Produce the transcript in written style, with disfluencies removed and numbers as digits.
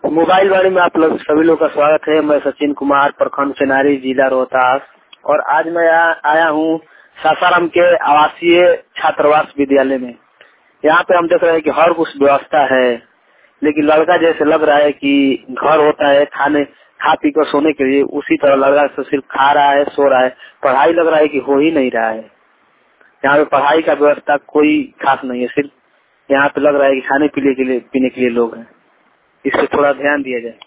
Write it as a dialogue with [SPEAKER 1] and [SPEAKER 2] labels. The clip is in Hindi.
[SPEAKER 1] मोबाइल वाणी में आप लोग सभी लोग का स्वागत है। मैं सचिन कुमार, प्रखंड चेनारी, जिला रोहतास। और आज मैं आया हूँ सासाराम के आवासीय छात्रावास विद्यालय में। यहाँ पे हम देख रहे हैं कि हर कुछ व्यवस्था है, लेकिन लड़का जैसे लग रहा है कि घर होता है खा पी कर सोने के लिए, उसी तरह लड़का तो सिर्फ खा रहा है, सो रहा है। पढ़ाई लग रहा है कि हो ही नहीं रहा है। यहाँ पे पढ़ाई का व्यवस्था कोई खास नहीं है। सिर्फ यहाँ पे लग रहा है कि खाने पीने के लिए लोग हैं। इस पे थोड़ा ध्यान दिया जाए।